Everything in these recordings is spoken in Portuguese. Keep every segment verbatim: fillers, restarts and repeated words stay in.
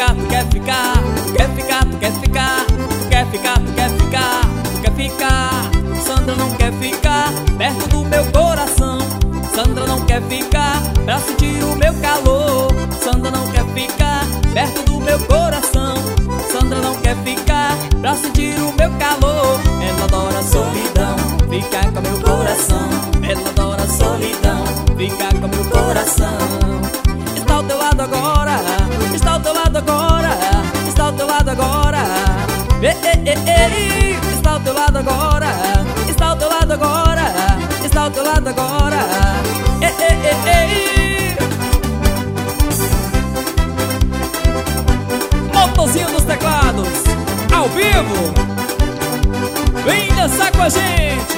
ficar, tu quer ficar, tu quer ficar, tu quer ficar, tu quer ficar, tu quer ficar, tu quer ficar. Sandra não quer ficar perto do meu coração. Sandra não quer ficar pra sentir o meu calor. Sandra não quer ficar perto do meu coração. Sandra não quer ficar pra sentir o meu calor. Ela adora a solidão, ficar com meu coração. Ela adora a solidão, ficar com meu coração. Está ao teu lado agora, está ao teu lado agora, está ao teu lado agora. Ei, ei, ei, ei. Está ao teu lado agora, está ao teu lado agora, está ao teu lado agora. Ei, ei, ei, ei. Motorzinho dos teclados, ao vivo. Vem dançar com a gente.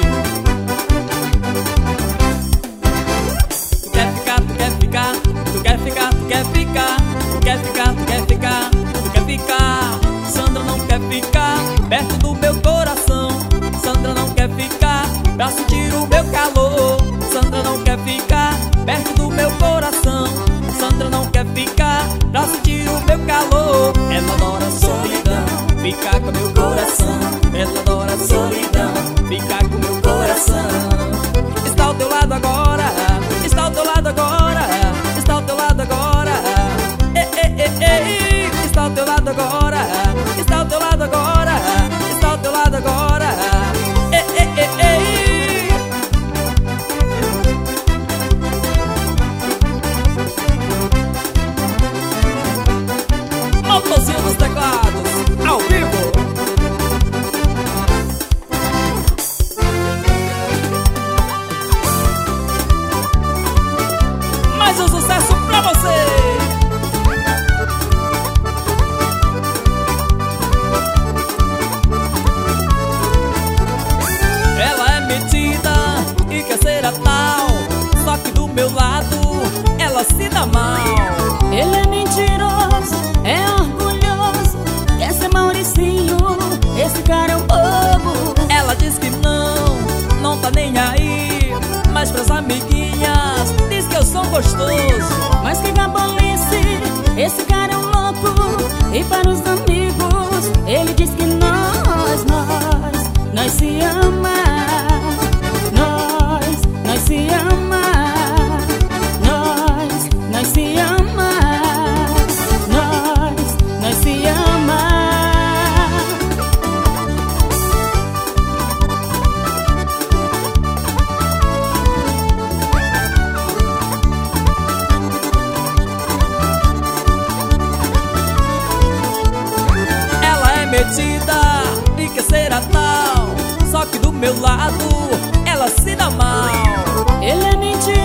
Tu quer ficar, tu quer ficar, tu quer ficar, tu quer ficar, tu quer ficar, tu quer ficar, tu quer ficar. Sandra não quer ficar perto do meu coração. Sandra não quer ficar pra sentir o meu calor. Sandra não quer ficar perto do meu coração. Sandra não quer ficar pra sentir o meu calor. Ela adora a solidão, ficar com meu coração. Ela adora a solidão, ficar com meu coração. Está ao teu lado agora, está ao teu lado agora, está ao teu lado agora. Ei, ei, ei, ei. Está ao teu lado agora, está ao teu lado agora, está ao teu lado agora. Ei, ei, ei, ei. Motorzinho dos teclados, ao vivo. Mais um sucesso pra você. E quer ser a tal, só que do meu lado ela se dá mal. Ele é mentiroso, é orgulhoso, quer ser Mauricinho, esse cara é um bobo. Ela diz que não, não tá nem aí, mas pras amiguinhas diz que eu sou gostoso. Mas que gabolice, esse cara é um louco. E para os amigos ele diz que nós, nós, nós se ama. Nós se ama, nós, nós se ama, nós, nós se ama. Ela é metida e quer ser a tal, só que do meu lado ela se dá mal. Ele é mentira.